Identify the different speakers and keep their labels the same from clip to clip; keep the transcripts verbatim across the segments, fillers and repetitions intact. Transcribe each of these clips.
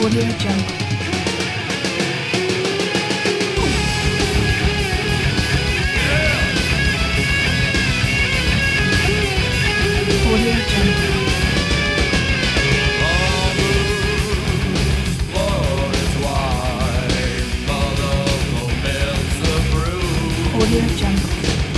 Speaker 1: Audio Jungle. Audio Jungle. Audio Jungle.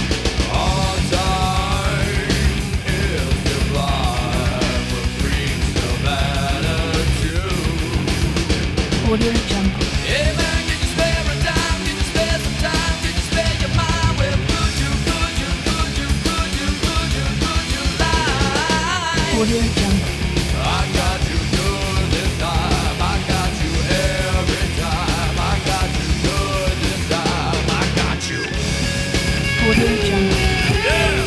Speaker 1: Audio Jungle.
Speaker 2: Hey man, can you spare a dime? Can you spare some time? Can you spare your mind? Well, could you, could you, could you, could you, could you, could you lie?
Speaker 1: Audio Jungle.
Speaker 2: I got you good this time. I got you every time. I got you good this time. I got you.
Speaker 1: Audio Jungle.
Speaker 2: Yeah.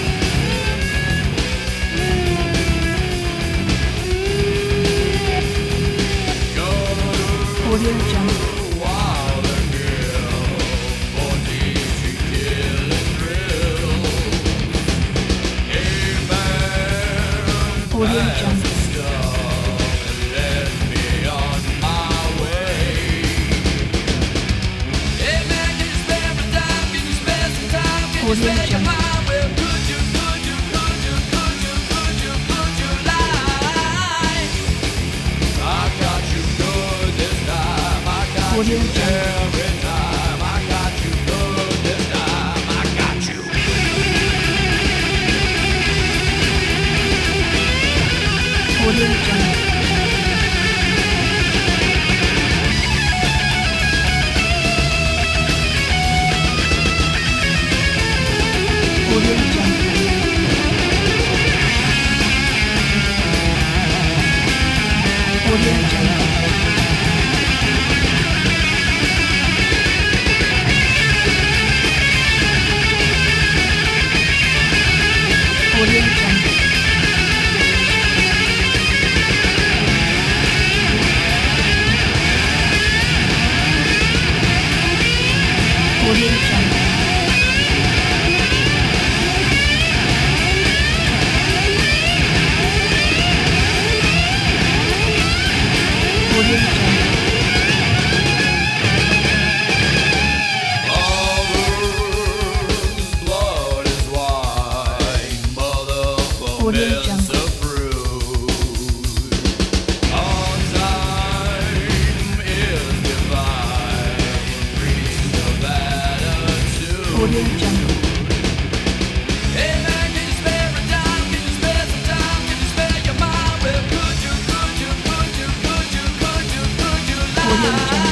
Speaker 1: Audio Jungle. Audio Jungle. Audio Jungle. Audio Jungle.
Speaker 2: Every time I got you good this time, I got you.
Speaker 1: Audio Jungle. Audio Jungle. Audio Jungle. Audio Jungle. Audio Jungle. Audio Jungle.
Speaker 2: Blood is white, mother
Speaker 1: Audio
Speaker 2: bears
Speaker 1: Jungle.
Speaker 2: the fruit. All time is divine, priest of attitude.
Speaker 1: Audio Jungle.
Speaker 2: Hey man, can you spare a dime? Can you spare some time? Can you spare your mind? Well, could you, could you, could you, could you, could you, could you lie?
Speaker 1: Audio Jungle.